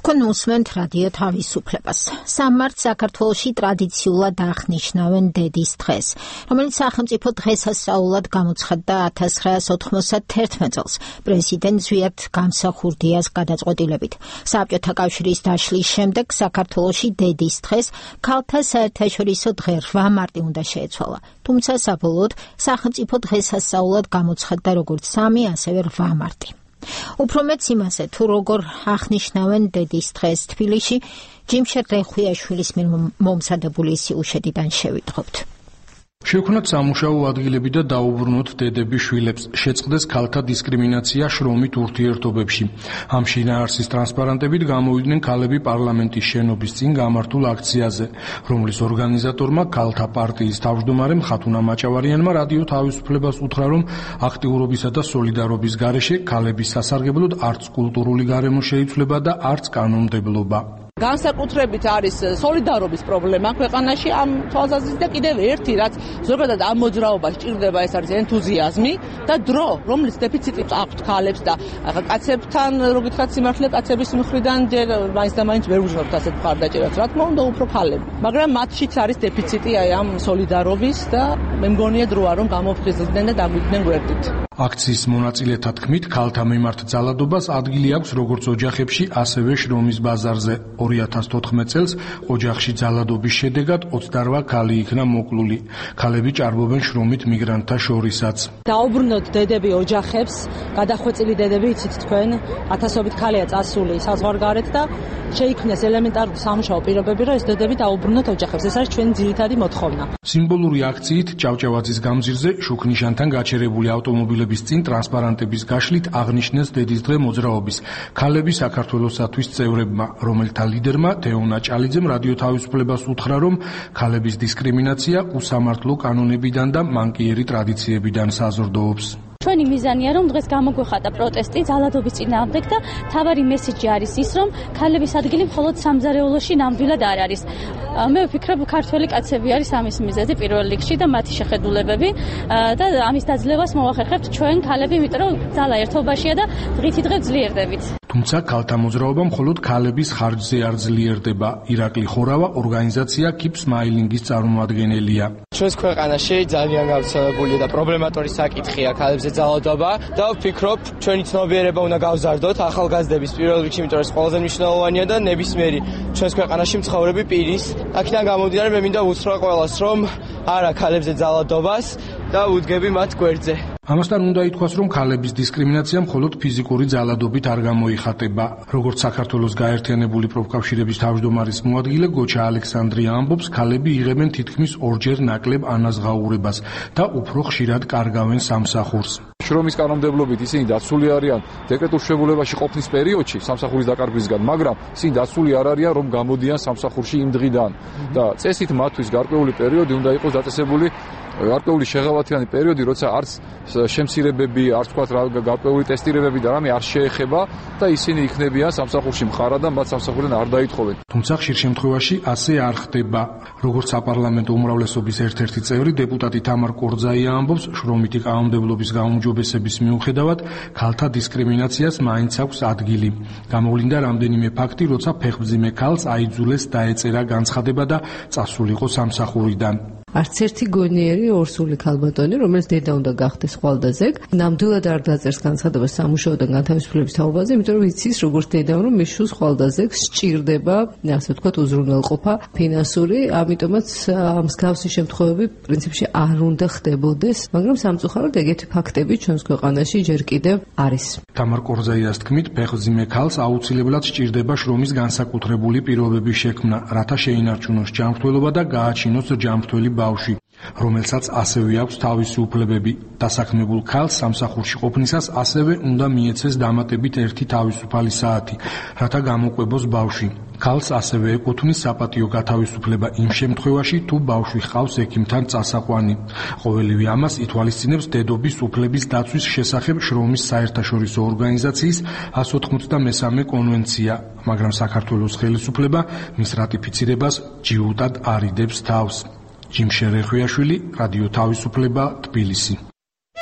Თქვენ უსმენთ რადიო თავისუფლებას. 3 მარტს საქართველოში ტრადიციულად აღნიშნავენ დედის დღეს, რომელიც სახელმწიფო დღესასწაულად გამოცხადდა 1991 წელს პრეზიდენტ ზვიად გამსახურდიას გადაწყვეტილებით. საბჭოთა კავშირის დაშლის შემდეგ საქართველოში დედის დღეს ქალთა საერთაშორისო დღე 8 მარტი უნდა შეეცვალა. თუმცა საბოლოოდ სახელმწიფო დღესასწაულად გამოცხადდა როგორც 3, ასევე 8 მარტი. უფრო მეც იმაზე, თუ როგორ აღნიშნავენ დედის დღეს თბილისში, ჯიმშერ რეხვიაშვილის მიერ მომზადებული სიუჟეტიდან შევიტყობთ. შევქმნათ სამუშაო ადგილები და დაუბრუნოთ დედები შვილებს, შეწყდეს ქალთა დისკრიმინაცია შრომით ურთიერთობებში. ამ შინაარსის ტრანსპარანტებით გამოვიდნენ ქალები პარლამენტის შენობის წინ გამართულ აქციაზე, რომლის ორგანიზატორმა ქალთა პარტიის თავმჯდომარემ ხათუნა მაჭავარიანმა რადიო თავისუფლებას უთხრა, რომ აქტიურობისა და სოლიდარობის გარეშე ქალების სასარგებლოდ არც კულტურული გარემო შეიცვლება და არც კანონმდებლობა. განსაკუთრებით არის სოლიდარობის პრობლემა ქვეყანაში ამ თვალსაზრისით და კიდევ ერთი, რაც ზოგადად ამ მოძრაობას ჭირდება, ეს არის ენთუზიაზმი და დრო, რომლის დეფიციტი აქვთ ქალებს და კაცებთან, რო გითხრათ სიმართლე, კაცების მხრიდან ჯერ მაინც და მაინც ვერ ვუჟღებთ ასეთ მხარდაჭერას, რა თქმა უნდა, უფრო ქალები. მაგრამ მათშიც არის დეფიციტი აი ამ სოლიდარობის და მე მგონია დროა რომ გამოფხიზლდნენ და დაგვიდნენ გვერდით. აქციის მონაწილეთა თქმით, ქალთა მიმართ ძალადობას ადგილი აქვს როგორც ოჯახებში, ასევე შრომის ბაზარზე. 2014 წელს ოჯახში ძალადობის შედეგად 28 ქალი იქნა მოკლული. ქალები ჭარბობენ შრომით მიგრანტთა შორისაც. დაუბრუნოთ დედები ოჯახებს, გადახვეწილი დედები, იცით თქვენ, ათასობით ქალია წასული საზღვარგარეთ და შეიქმნეს ელემენტარული სამუშაო პირობები, რომ ეს დედები დაუბრუნოთ ოჯახებს. ეს არის ჩვენი ძირითადი მოთხოვნა. სიმბოლური აქციით ჭავჭავაძის გამზირზე შუქნიშანთან გაჩერებული ავტომობილების წინ ტრანსპარანტების გაშლით აღნიშნეს დედის დღე მოძრაობის. ქალები საქართველოსათვის წევრებმა, რომელთა ლიდერმა თეონა ჭალიძემ რადიო თავისუფლებას უთხრა, რომ ქალების დისკრიმინაცია უსამართლო კანონებიდან და მანკიერი ტრადიციებიდან საზრდოობს. ჩვენი მიზანია, რომ დღეს გამოგვეხატა პროტესტი ძალადობის წინააღმდეგ და მთავარი მესიჯი არის ის, რომ ქალების ადგილი მხოლოდ სამზარეულოში ნამდვილად არ არის. მე ვფიქრობ, ქართველი კაცები არის ამის მიზეზი პირველ რიგში და მათი შეხედულებები და ამის დაძლევას მოვახერხებთ ჩვენ ქალები, იმიტომ რომ ძალა ერთობაშია და დღითი დღე ძლიერდებით. თუმცა ქალთა მოძრაობა მხოლოდ ქალების ხარჯზე არ ძლიერდება. ირაკლი ხორავა ორგანიზაცია Keep Smiling-ის წარმომადგენელია. ჩვენს ქვეყანაში ძალიან გავრცელებული და პრობლემატური საკითხია ქალებზე ძალადობა და ვფიქრობ, ჩვენი ცნობიერება უნდა გავზარდოთ ახალგაზრდების პირველ რიგში, იმიტომ რომ ეს ყველაზე მნიშვნელოვანია და ნებისმიერი ჩვენს ქვეყანაში მცხოვრები პირის. აქედან გამომდინარე, მე მინდა უთხრა ყველას, რომ არა ქალებზე ძალადობას და უდგები მათ გვერდზე. ამასთან უნდა ითქვას, რომ ქალების დისკრიმინაცია მხოლოდ ფიზიკური ძალადობით არ გამოიხატება. როგორც საქართველოს გაერთიანებული პროფკავშირების თავმჯდომარის მოადგილე გოჩა ალექსანდრია ამბობს, ქალები იღებენ თითქმის ორჯერ ნაკლებ ანაზღაურებას და უფრო ხშირად კარგავენ სამსახურს. შრომის კანონმდებლობით ისინი დაცული არიან დეკრეტულ შემოღებაში ყოფნის პერიოდში სამსახურის დაკარგვისგან, მაგრამ ისინი დაცული არ არიან, რომ გამოდიან სამსახურში იმ დღიდან და წესით მათთვის გარკვეული პერიოდი უნდა იყოს დაწესებული, გარკვეული შეღავათიანი პერიოდი, როცა არც შემცირებები, არც თქვათ გარკვეული ტესტირებები და რამე არ შეეხება და ისინი იქნებიან სამსახურში მხარად და მათ სამსახურიდან არ დაითხოვენ. თუმცა ხშირ შემთხვევაში ასე არ ხდება. როგორც საპარლამენტო უმრავლესობის ერთ-ერთი წევრი დეპუტატი თამარ კორძაია ამბობს, შრომითი კანონმდებლობის გაუმჯობესების მიუხედავად ქალთა დისკრიმინაციას მაინც აქვს ადგილი. გამოვლინდა რამდენიმე ფაქტი, როცა ფეხმძიმე ქალს აიძულეს დაეწერა განცხადება და წასულიყო სამსახურიდან. არც ერთი გონიერი ორსული ქალბატონი, რომელიც დედა უნდა გახდეს ხვალდაზეგ, ნამდვილად არ დაწერს განცხადებას სამუშაოდან განთავისუფლების თაობაზე, იმიტომ რომ იცის, როგორც დედამ, რომ მის შვილს ხვალდაზეგს სჭირდება, ასე ვთქვათ, უზრუნველყოფა ფინანსური, ამიტომაც მსგავსი შემთხვევები პრინციპში არ უნდა ხდებოდეს, მაგრამ სამწუხაროდ ეგეთი ფაქტები ჩვენს ქვეყანაში ჯერ კიდევ არის. თამარ კორძაიას თქმით, ფეხმძიმე ქალს აუცილებლად სჭირდება შრომის განსაკუთრებული პირობების შექმნა, რათა შეინარჩუნოს ჯანმრთელობა და გააჩინოს ჯანმრთელი ბავშვი, რომელსაც ასევე აქვს თავისი უფლებები. დასაქმებულ ქალს სამსახურში ყოფნისას ასევე უნდა მიეცეს დამატებით 1 თავისუფალი საათი, რათა გამოყვებოს ბავშვი. ქალს ასევე ეკუთვნის საპატიო გათავისუფლება იმ შემთხვევაში, თუ ბავშვი ჰყავს ექიმთან წასაყვანი. ყოველივე ამას ითვალისწინებს დედობის უფლების დაცვის შესახებ შრომის საერთაშორისო ორგანიზაციის 183 კონვენცია, მაგრამ საქართველოს ხელისუფლება მის რატიფიცირებას ჯიუტად არიდებს თავს. ჯიმშერ რეხვიაშვილი, რადიო თავისუფლება, თბილისი.